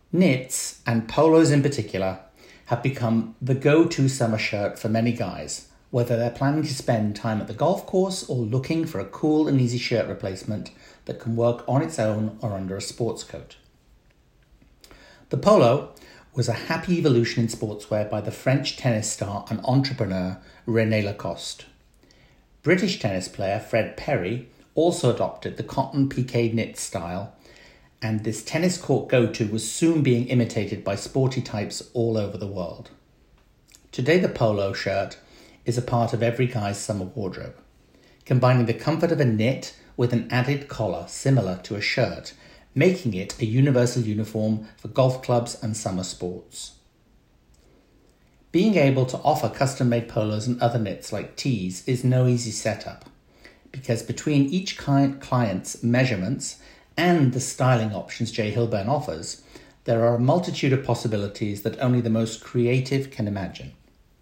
Knits, and polos in particular, have become the go-to summer shirt for many guys, whether they're planning to spend time at the golf course or looking for a cool and easy shirt replacement that can work on its own or under a sports coat. The polo was a happy evolution in sportswear by the French tennis star and entrepreneur René Lacoste. British tennis player Fred Perry also adopted the cotton piqué knit style, and this tennis court go-to was soon being imitated by sporty types all over the world. Today the polo shirt is a part of every guy's summer wardrobe, combining the comfort of a knit with an added collar similar to a shirt, making it a universal uniform for golf clubs and summer sports. Being able to offer custom-made polos and other knits like tees is no easy setup, because between each client's measurements and the styling options J. Hilburn offers, there are a multitude of possibilities that only the most creative can imagine.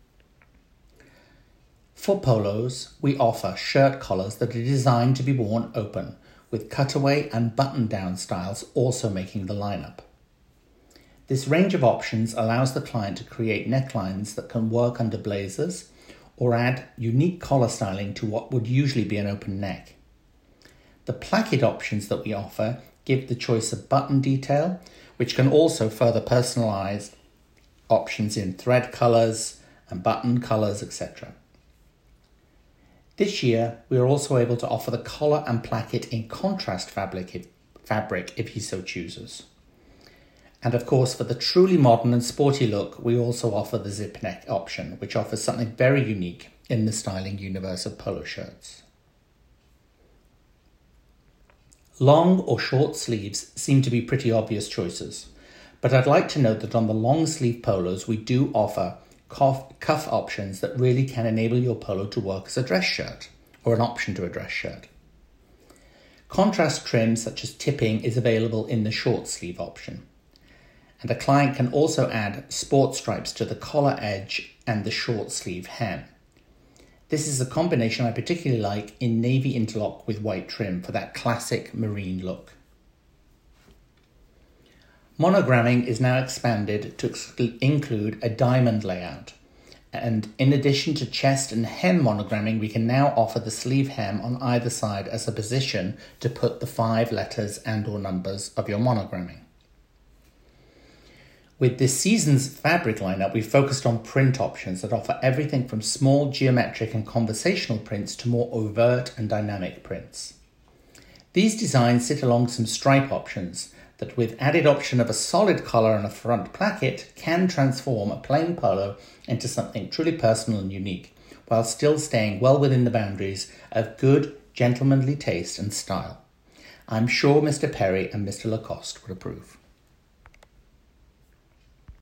For polos, we offer shirt collars that are designed to be worn open, with cutaway and button-down styles also making the lineup. This range of options allows the client to create necklines that can work under blazers or add unique collar styling to what would usually be an open neck. The placket options that we offer give the choice of button detail, which can also further personalize options in thread colors and button colors, etc. This year, we are also able to offer the collar and placket in contrast fabric if he so chooses. And of course, for the truly modern and sporty look, we also offer the zip neck option, which offers something very unique in the styling universe of polo shirts. Long or short sleeves seem to be pretty obvious choices, but I'd like to note that on the long sleeve polos we do offer cuff options that really can enable your polo to work as a dress shirt, or an option to a dress shirt. Contrast trim such as tipping is available in the short sleeve option, and a client can also add sport stripes to the collar edge and the short sleeve hem. This is a combination I particularly like in navy interlock with white trim for that classic marine look. Monogramming is now expanded to include a diamond layout, and in addition to chest and hem monogramming, we can now offer the sleeve hem on either side as a position to put the 5 letters and or numbers of your monogramming. With this season's fabric lineup, we focused on print options that offer everything from small geometric and conversational prints to more overt and dynamic prints. These designs sit along some stripe options that, with added option of a solid collar and a front placket, can transform a plain polo into something truly personal and unique, while still staying well within the boundaries of good, gentlemanly taste and style. I'm sure Mr. Perry and Mr. Lacoste would approve.